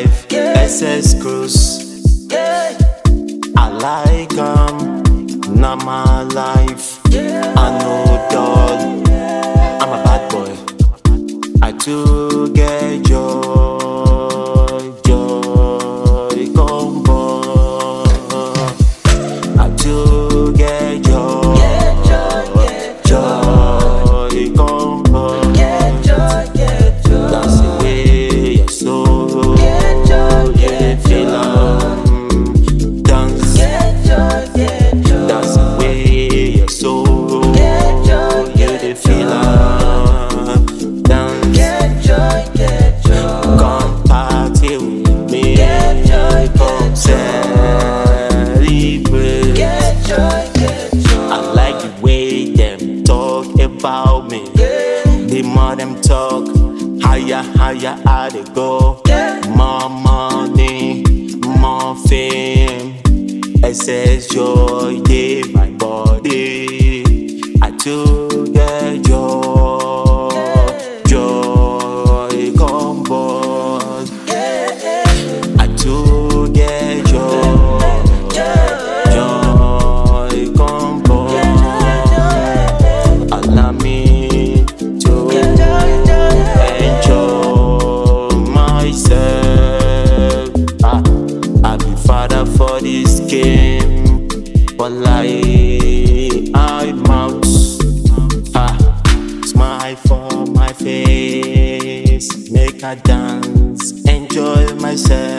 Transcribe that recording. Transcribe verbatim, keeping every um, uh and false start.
life, S S Cruise. I like um, not my life. I know dog, I'm a bad boy. I too get joy, joy, combo. I too get joy, joy, combo. That's the way your soul, you feel um, dance. That's the way your soul, you feel um, dance. Come party with me, come celebrate. I like the way them talk about me. The more them talk, higher, higher I they go. More money, more fame. S S joy, day my body. I too get joy, joy, combo. I too get joy, joy, combo. Allow me to enjoy myself. Ah, I be father for this game, but like I'm out. Ah, smile for my face, make a dance, enjoy myself.